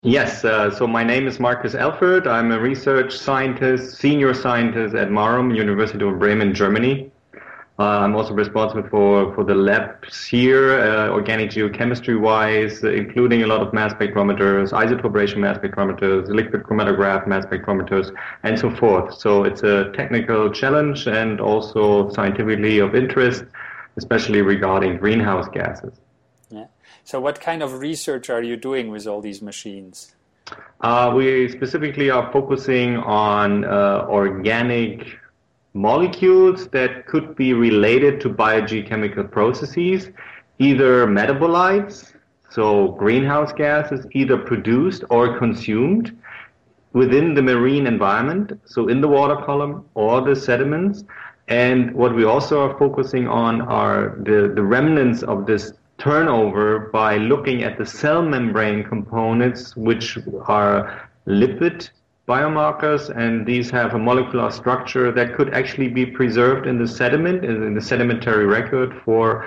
Yes, so my name is Markus Elfert. I'm a research scientist, senior scientist at Marum, University of Bremen, Germany. I'm also responsible for the labs here, organic geochemistry-wise, including a lot of mass spectrometers, isotope ratio mass spectrometers, liquid chromatograph mass spectrometers, and so forth. So it's a technical challenge and also scientifically of interest, especially regarding greenhouse gases. Yeah. So what kind of research are you doing with all these machines? We specifically are focusing on organic molecules that could be related to biogeochemical processes, either metabolites, so greenhouse gases, either produced or consumed within the marine environment, so in the water column or the sediments. And what we also are focusing on are the remnants of this turnover by looking at the cell membrane components, which are lipid biomarkers, and these have a molecular structure that could actually be preserved in the sediment, in the sedimentary record for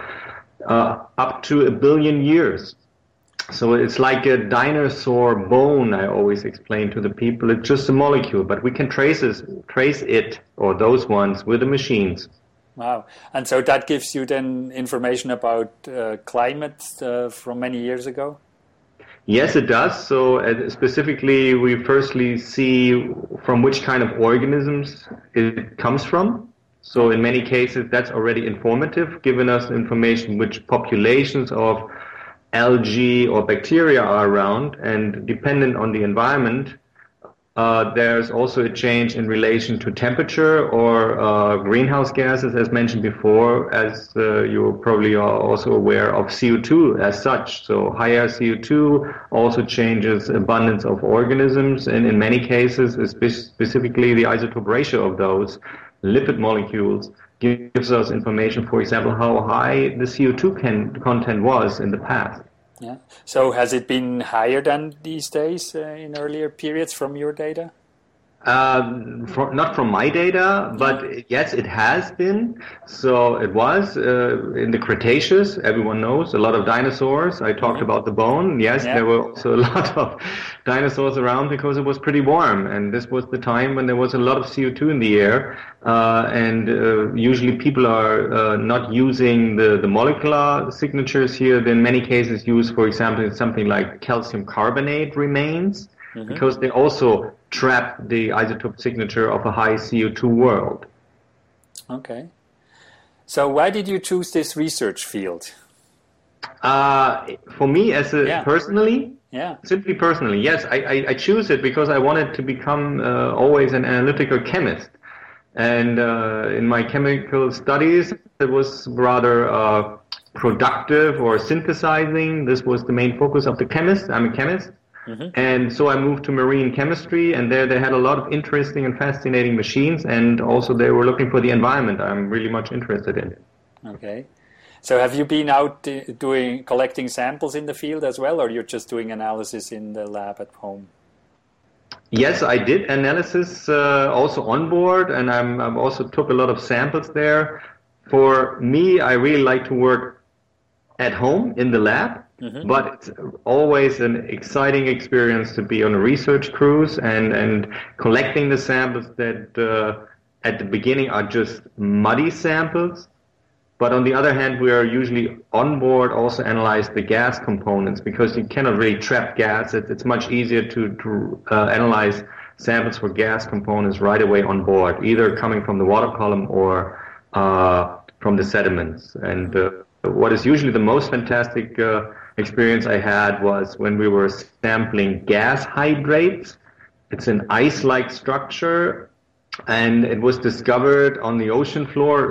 up to 1 billion years. So it's like a dinosaur bone, I always explain to the people. It's just a molecule, but we can trace it or those ones with the machines. Wow. And so that gives you then information about climate from many years ago? Yes, it does. So specifically, we firstly see from which kind of organisms it comes from. So in many cases, that's already informative, giving us information which populations of algae or bacteria are around, and dependent on the environment, there's also a change in relation to temperature or greenhouse gases, as mentioned before, as you probably are also aware of CO2 as such. So higher CO2 also changes abundance of organisms, and in many cases, specifically the isotope ratio of those lipid molecules gives us information, for example, how high the CO2 content was in the past. Yeah. So has it been higher than these days in earlier periods from your data? Not from my data, but yes, it has been. So it was in the Cretaceous. Everyone knows a lot of dinosaurs. I talked about the bone. Yes, there were also a lot of dinosaurs around because it was pretty warm, and this was the time when there was a lot of CO2 in the air. And usually people are not using the molecular signatures here. They in many cases use, for example, something like calcium carbonate remains, because they also trap the isotope signature of a high CO2 world. Okay. So why did you choose this research field? For me, personally, simply personally, yes, I choose it because I wanted to become always an analytical chemist. And in my chemical studies, it was rather productive or synthesizing. This was the main focus of the chemist. I'm a chemist. And so I moved to marine chemistry, and there they had a lot of interesting and fascinating machines, and also they were looking for the environment I'm really much interested in. Okay. So have you been out collecting samples in the field as well, or you're just doing analysis in the lab at home? Yes, I did analysis also on board, and I've also took a lot of samples there. For me, I really like to work at home in the lab. But it's always an exciting experience to be on a research cruise and collecting the samples that at the beginning are just muddy samples. But on the other hand, we are usually on board also analyze the gas components, because you cannot really trap gas. It's much easier to analyze samples for gas components right away on board, either coming from the water column or from the sediments. And what is usually the most fantastic experience I had was when we were sampling gas hydrates. It's an ice-like structure, and it was discovered on the ocean floor.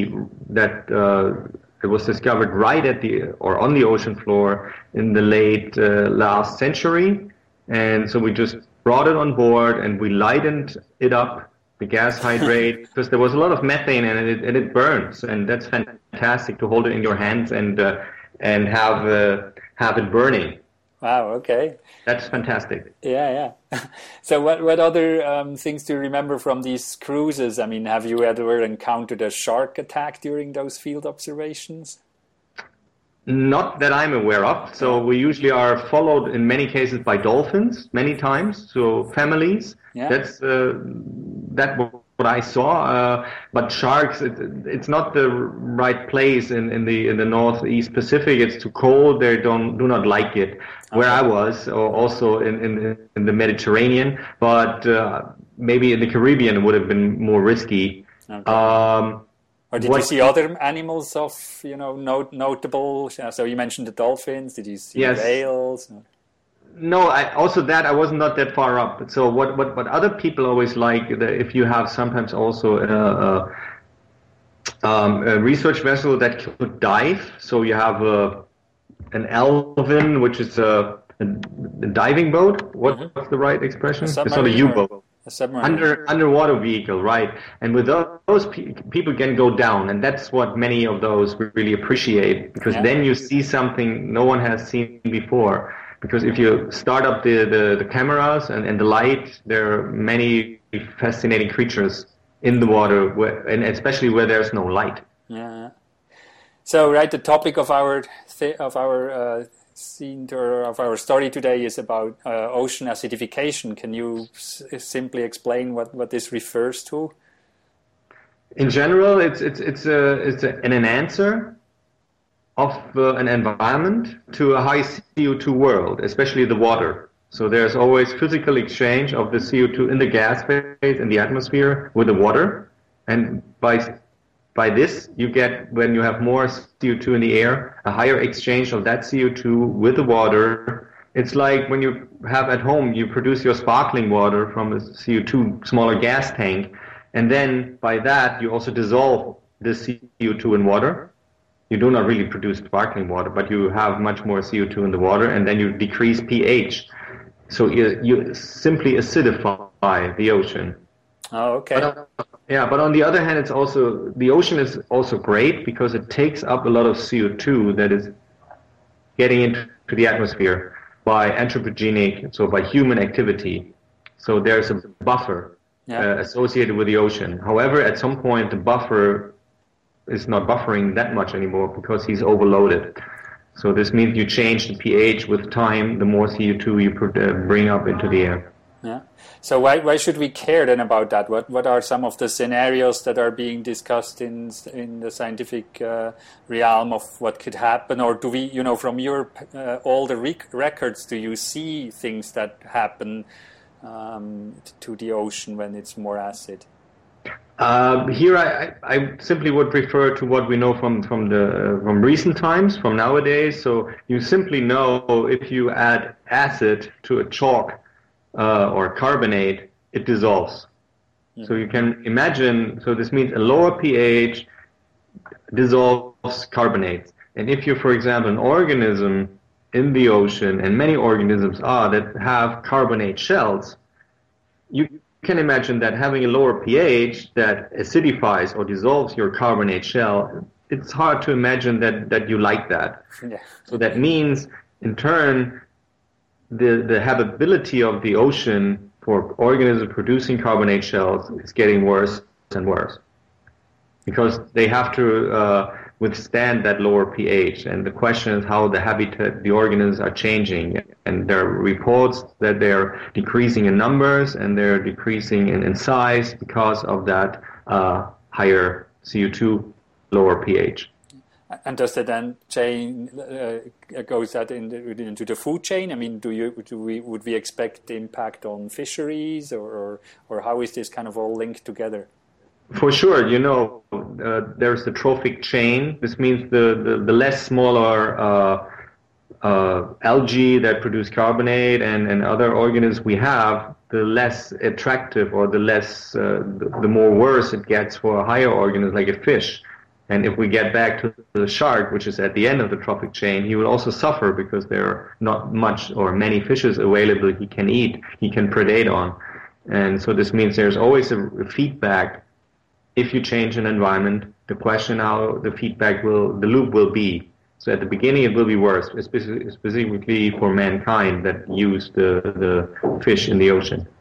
It was discovered right on the ocean floor in the late last century. And so we just brought it on board and we lightened it up, the gas hydrate, because there was a lot of methane in it, and it burns, and that's fantastic to hold it in your hands and have it burning. Wow, okay. That's fantastic. Yeah. So what other things do you remember from these cruises? I mean, have you ever encountered a shark attack during those field observations? Not that I'm aware of. So we usually are followed in many cases by dolphins, many times. So families. Yeah. That's what I saw. But sharks, it's not the right place in the Northeast Pacific. It's too cold. They do not like it. Where I was, or also in the Mediterranean, but maybe in the Caribbean it would have been more risky. Okay. Or did you see other animals of, notable? So you mentioned the dolphins. Did you see whales? No, I was not that far up. So what other people always like, if you have sometimes also a research vessel that could dive. So you have an Elvin, which is a diving boat. What's the right expression? It's not a U-boat. A submarine. Underwater vehicle, right? And with those people can go down, and that's what many of those really appreciate, because then you see something no one has seen before. Because if you start up the cameras and the light, there are many fascinating creatures in the water, and especially where there's no light. Yeah. So, right, the topic of our story today is about ocean acidification. Can you simply explain what this refers to? In general, it's an answer of an environment to a high CO2 world, especially the water. So there's always physical exchange of the CO2 in the gas phase in the atmosphere with the water, and by this, you get, when you have more CO2 in the air, a higher exchange of that CO2 with the water. It's like when you have at home, you produce your sparkling water from a CO2 smaller gas tank, and then by that, you also dissolve the CO2 in water. You do not really produce sparkling water, but you have much more CO2 in the water, and then you decrease pH. So you simply acidify the ocean. Oh, okay. But on the other hand, the ocean is also great because it takes up a lot of CO2 that is getting into the atmosphere by anthropogenic, so by human activity. So there's a buffer associated with the ocean. However, at some point, the buffer is not buffering that much anymore because he's overloaded. So this means you change the pH with time, the more CO2 you bring up into the air. Yeah. So why should we care then about that? What are some of the scenarios that are being discussed in the scientific realm of what could happen? Or do we, from your all the records, do you see things that happen to the ocean when it's more acid? Here, I simply would refer to what we know from recent times, from nowadays. So you simply know if you add acid to a chalk or carbonate, it dissolves. Mm-hmm. So you can imagine. So this means a lower pH dissolves carbonates. And if you, for example, an organism in the ocean, and many organisms that have carbonate shells, you can imagine that having a lower pH that acidifies or dissolves your carbonate shell, it's hard to imagine that you like that. Yeah. So that means, in turn, the habitability of the ocean for organisms producing carbonate shells is getting worse and worse because they have to withstand that lower pH. And the question is how the habitat, the organisms are changing. And there are reports that they're decreasing in numbers and they're decreasing in size because of that higher CO2, lower pH. And does that then goes that into the food chain? I mean, would we expect the impact on fisheries, or how is this kind of all linked together? For sure, there's the trophic chain. This means the less smaller algae that produce carbonate and other organisms we have, the less attractive or the less the more worse it gets for a higher organism like a fish. And if we get back to the shark, which is at the end of the trophic chain, he will also suffer because there are not much or many fishes available he can eat, he can predate on. And so this means there's always a feedback. If you change an environment, the question how the loop will be. So at the beginning it will be worse, specifically for mankind that use the fish in the ocean.